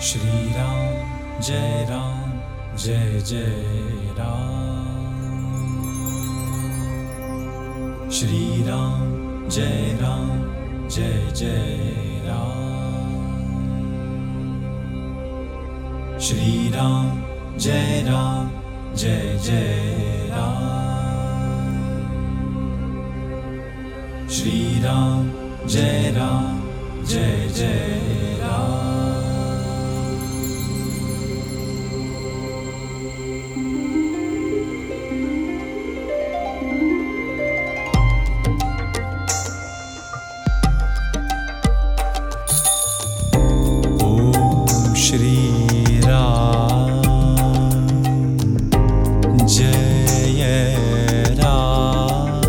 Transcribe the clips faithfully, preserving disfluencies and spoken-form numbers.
Shri Ram Jai Ram Jai Jai Ram. Shri Ram Jai Ram Jai Jai Ram. Shri Ram Jai Ram Jai Jai Ram. Shri Ram Jai Ram Jai Jai Ram. Shri Ram Jai Ram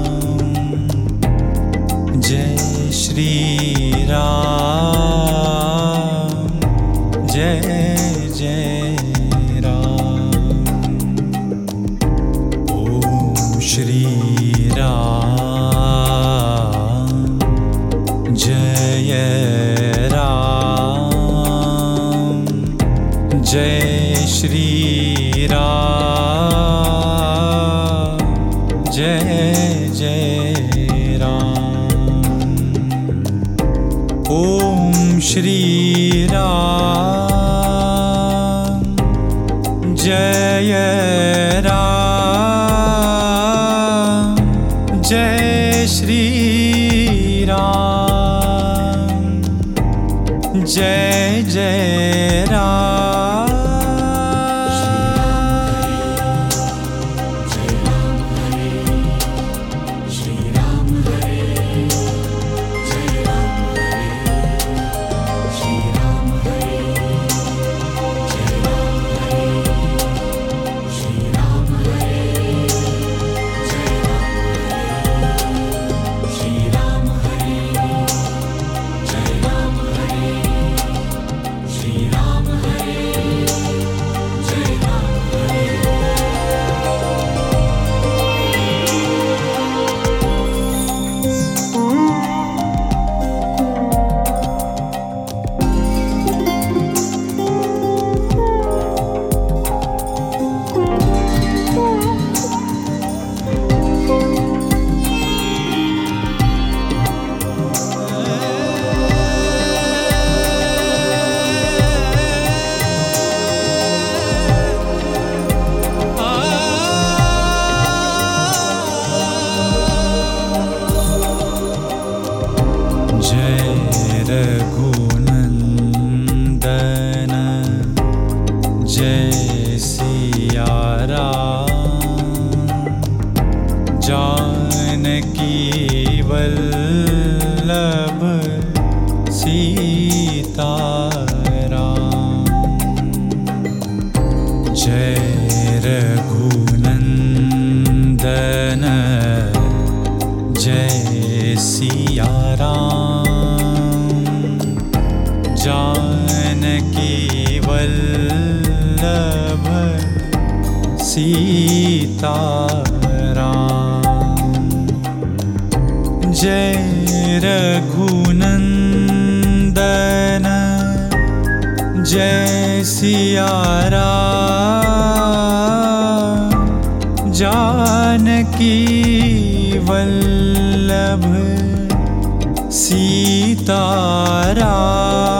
Jai Shri Ram Jai Jai Ram. Om Shri Ram Jai Jai Shri Ram Jai Jai Ram. Om Shri Ram Jai Ram Jai Shri Ram Jai Jai Ram. Raghunandan Jai Siya Ram Janaki Vallabh Sita Ram. Jai Raghunandan Jai Siya Ram Janaki Vallabh Sita Ram. Jai Raghunandan Jai Siya Ram Janaki Vallabh Sita Ram.